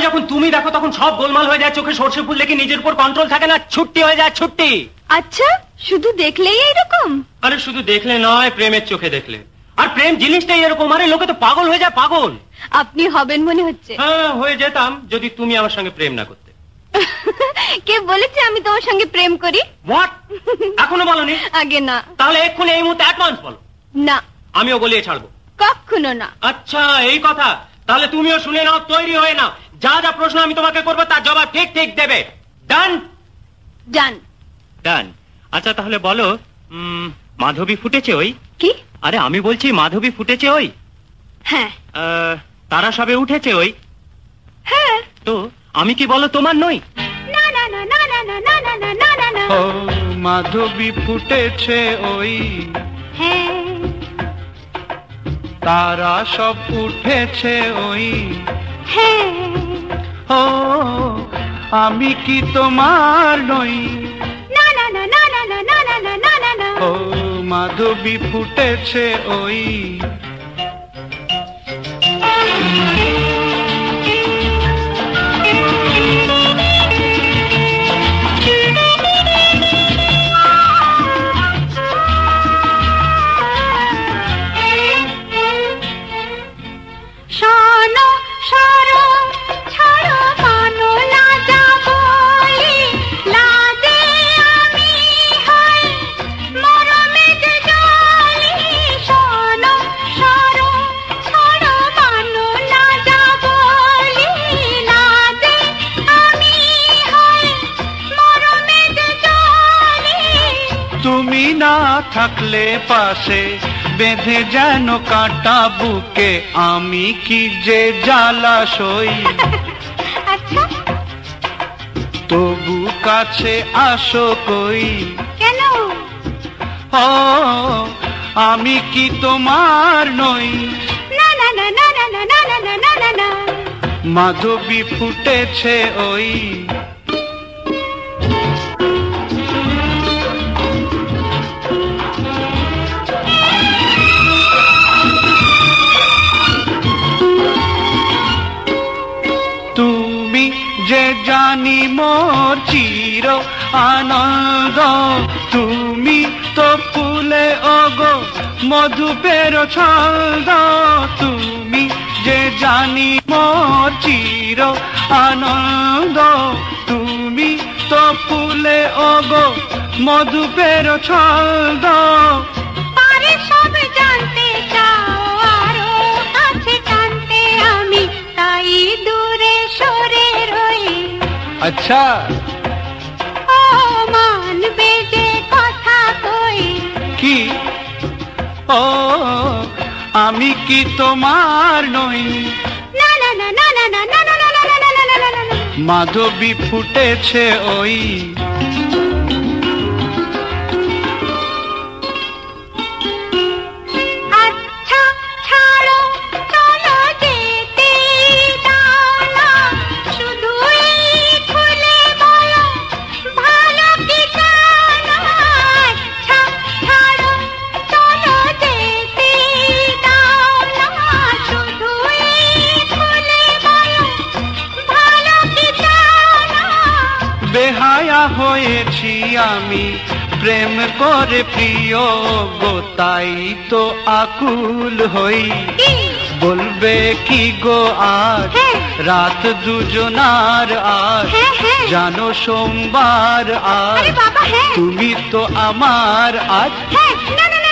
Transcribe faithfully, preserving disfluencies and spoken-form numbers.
যখন তুমি দেখো তখন সব গোলমাল হয়ে যায়, চোখে সর্ষে ফুল দেখে নিজের উপর কন্ট্রোল থাকে না, ছুট্টি হয়ে যায় ছুট্টি। আচ্ছা, শুধু দেখলেই এইরকম? আরে শুধু দেখলে নয়, প্রেমের চোখে দেখলে। আর প্রেম জিনিসটাই এরকম, আরে লোকে তো পাগল হয়ে যায়, পাগল। আপনি হবেন মনে হচ্ছে। হ্যাঁ, হয়ে যেতাম যদি তুমি আমার সঙ্গে প্রেম না করতে। কে বলেছে আমি তোমার সঙ্গে প্রেম করি? হোয়াট? এখনো বলনি? আগে না। তাহলে এক্ষুনি এই মুহূর্তে অ্যাডভান্স বলো। না। আমিও বলিয়ে ছাড়বো। কখনো না। আচ্ছা, এই কথা। তাহলে তুমিও শুনে নাও, তৈরি হয়ে নাও। যা যা প্রশ্ন আমি তোমাকে করবো তার জবাব ঠিক ঠিক দেবে। ডান? ডান। ডান। আচ্ছা তাহলে বলো, মাধবী ফুটেছে ওই? কি? আরে আমি বলছি মাধবী ফুটেছে ওই? হ্যাঁ। তারা সবে উঠেছে ওই? হ্যাঁ। তো আমি কি বলো তোমার নই? না না না না না না না না না না না। ও মাধবী ফুটেছে ওই? হ্যাঁ। তারা সব উঠেছে ওই? হ্যাঁ। ও আমি কি তোমার নই? না না না না না না না না না না না। ও মাধবী ফুটেছে ওই? শোনো সরো ছাড়ো মানো লাজা বলি, লাজে আমি হই মরমে যে জলি। শোনো সরো ছাড়ো মানো লাজা বলি, লাজে আমি হই মরমে যে জলি। তুমি না থাকলে পাশে বেঁধে যেন কাঁটা বুকে, আমি কি যে জ্বালা সই। আচ্ছা, তবু কাছে আসো কই। কেন? ও আমি কি তোমার নই? না না না না না না না না না না না। মাধবী ফুটেছে ওই? তুমি যে জানি মোর চির আনন্দ, তুমি তো ফুলে ওগো মধুপের ছন্দ। তুমি যে জানি মোর চির আনন্দ, তুমি তো ফুলে ওগো মধুপের ছন্দ। পারে সব জানতে চাও আরো কাছে টানতে, আমি তাই দূরে সরে রই। আচ্ছা, ও মানবে যে কথা কই। কি? ও আমি কি তোমার নই? না না না না না না না না না না না না না না। মাধবী ফুটেছে ওই? আচ্ছা ছাড়ো চলো যেতে দাও না, শুধুই খুলে বলো ভালো কি জানো। আচ্ছা ছাড়ো চলো যেতে দাও না, শুধুই খুলে বলো ভালো কি জানো। বেহায়া হয়েছি আমি প্রেম করে প্রিয় গো, তাই তো আকুল হই। বলবে কি গো আজ হ্যাঁ। রাত দুজনার আজ, হ্যাঁ, হ্যাঁ। জানো সোমবার আজ, আরে বাবা, হ্যাঁ। তুমি তো আমার আজ। হ্যাঁ, না না